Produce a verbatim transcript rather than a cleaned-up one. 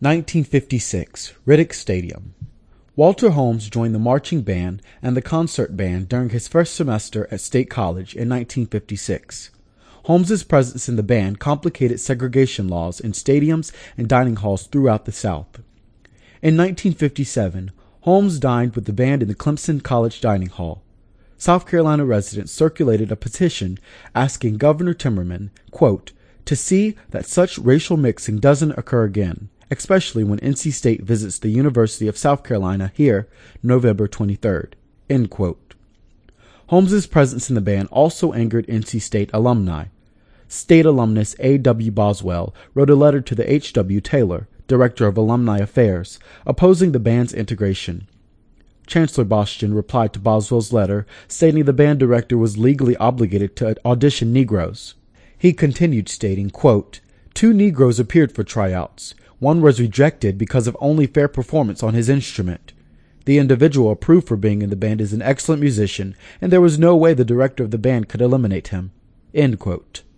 nineteen fifty-six, Riddick Stadium. Walter Holmes joined the marching band and the concert band during his first semester at State College in nineteen fifty-six. Holmes's presence in the band complicated segregation laws in stadiums and dining halls throughout the South. In nineteen fifty-seven, Holmes dined with the band in the Clemson College Dining Hall. South Carolina residents circulated a petition asking Governor Timmerman, quote, to see that such racial mixing doesn't occur again, especially when N C State visits the University of South Carolina here November twenty-third, end quote. Holmes's presence in the band also angered N C State alumni. State alumnus A W Boswell wrote a letter to the H W Taylor, Director of Alumni Affairs, opposing the band's integration. Chancellor Boston replied to Boswell's letter, stating the band director was legally obligated to audition Negroes. He continued stating, quote, two Negroes appeared for tryouts. One was rejected because of only fair performance on his instrument. The individual approved for being in the band is an excellent musician, and there was no way the director of the band could eliminate him. End quote.